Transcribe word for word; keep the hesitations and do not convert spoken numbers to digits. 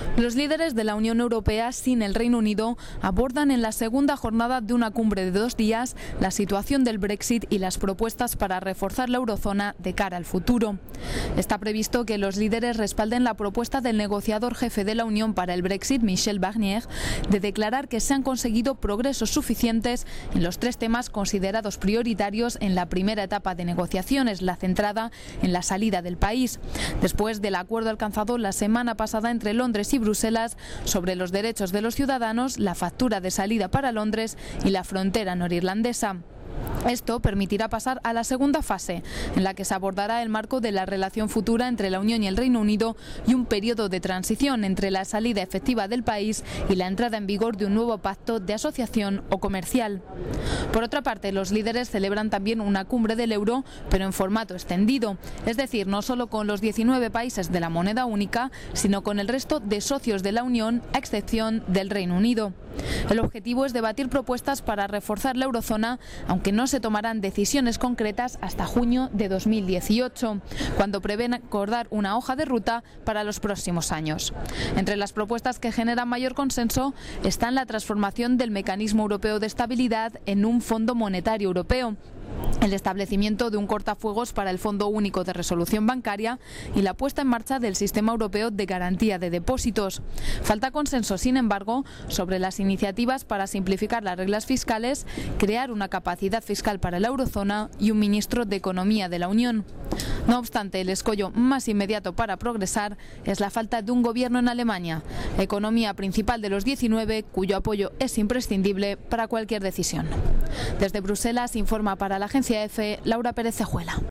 Los líderes de la Unión Europea sin el Reino Unido abordan en la segunda jornada de una cumbre de dos días la situación del Brexit y las propuestas para reforzar la eurozona de cara al futuro. Está previsto que los líderes respalden la propuesta del negociador jefe de la Unión para el Brexit, Michel Barnier, de declarar que se han conseguido progresos suficientes en los tres temas considerados prioritarios en la primera etapa de negociaciones, la centrada en la salida del país, después del acuerdo alcanzado la semana pasada entre Londres y Bruselas sobre los derechos de los ciudadanos, la factura de salida para Londres y la frontera norirlandesa. Esto permitirá pasar a la segunda fase, en la que se abordará el marco de la relación futura entre la Unión y el Reino Unido y un periodo de transición entre la salida efectiva del país y la entrada en vigor de un nuevo pacto de asociación o comercial. Por otra parte, los líderes celebran también una cumbre del euro, pero en formato extendido, es decir, no solo con los diecinueve países de la moneda única, sino con el resto de socios de la Unión, a excepción del Reino Unido. El objetivo es debatir propuestas para reforzar la eurozona, aunque no se tomarán decisiones concretas hasta junio de dos mil dieciocho, cuando prevén acordar una hoja de ruta para los próximos años. Entre las propuestas que generan mayor consenso están la transformación del Mecanismo Europeo de Estabilidad en un Fondo Monetario Europeo, el establecimiento de un cortafuegos para el Fondo Único de Resolución Bancaria y la puesta en marcha del Sistema Europeo de Garantía de Depósitos. Falta consenso, sin embargo, sobre las iniciativas para simplificar las reglas fiscales, crear una capacidad fiscal para la eurozona y un ministro de Economía de la Unión. No obstante, el escollo más inmediato para progresar es la falta de un gobierno en Alemania, economía principal de los diecinueve, cuyo apoyo es imprescindible para cualquier decisión. Desde Bruselas informa para la agencia EFE Laura Pérez Cejuela.